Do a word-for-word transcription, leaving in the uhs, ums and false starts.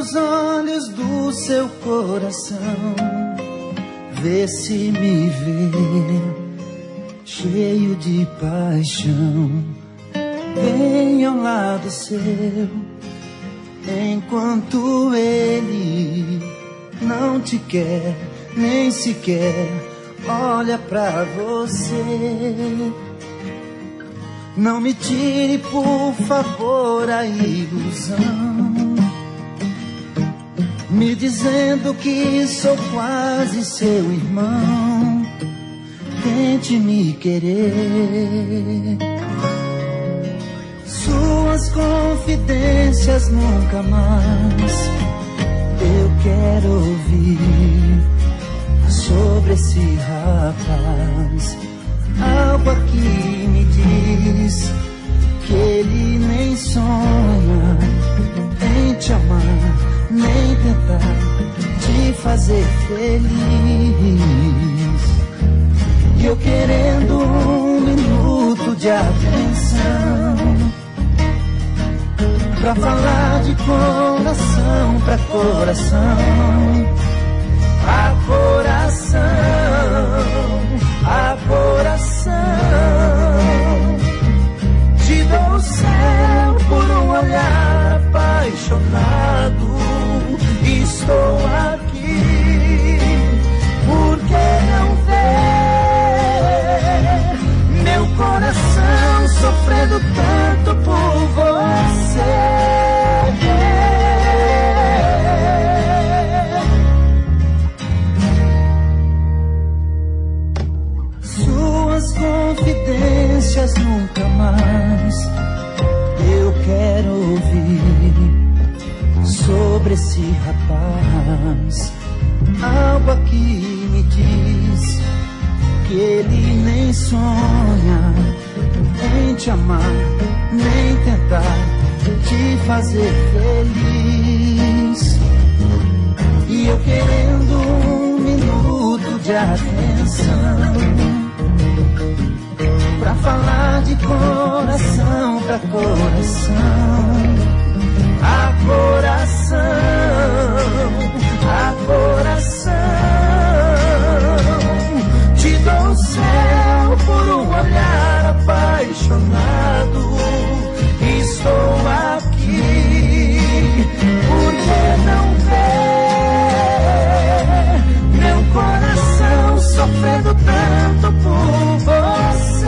nos olhos do seu coração, vê se me vê cheio de paixão. Vem ao lado seu, enquanto ele não te quer, nem sequer olha pra você. Não me tire, por favor, a ilusão, me dizendo que sou quase seu irmão. Tente me querer, suas confidências nunca mais eu quero ouvir sobre esse rapaz. Algo aqui me diz que ele nem sonha em te amar, nem tentar te fazer feliz. E eu querendo um minuto de atenção pra falar de coração pra coração, a coração, a coração. Te dou o céu por um olhar apaixonado. Estou aqui, por que não ver meu coração sofrendo tanto por você? Confidências nunca mais eu quero ouvir sobre esse rapaz. Algo aqui me diz que ele nem sonha em te amar, nem tentar te fazer feliz. E eu querendo um minuto de atenção pra falar de coração pra coração, a coração, a coração. Te dou o céu por um olhar apaixonado. Estou aqui, por que não ver meu coração sofrendo tanto por você?